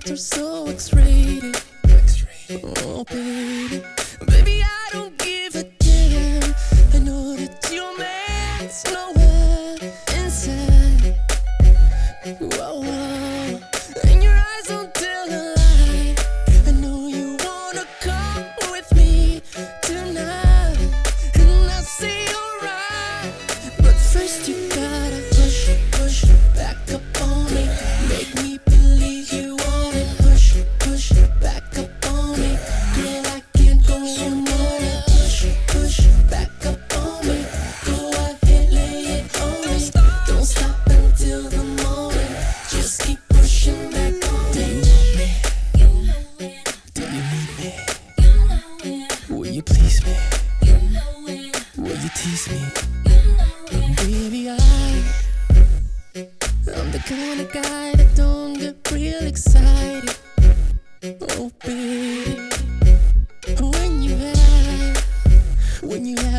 thoughts are so X-rated. Oh, baby. Baby, I don't give a damn. I know that your man's nowhere inside. Whoa, whoa. And your eyes don't tell a lie. I know you wanna come with me tonight. And I say alright. But first you gotta push back up on me. Make me believe you want it. Push back up on me. Girl, I can't go on more. Push back up on me. Go ahead, lay it on me. Don't stop until the morning. Just keep pushing back on me. Do you want me? Do you need me? Will you please me? Will you tease me? Baby, I'm the kind of guy that don't get real excited. Oh, baby, when you have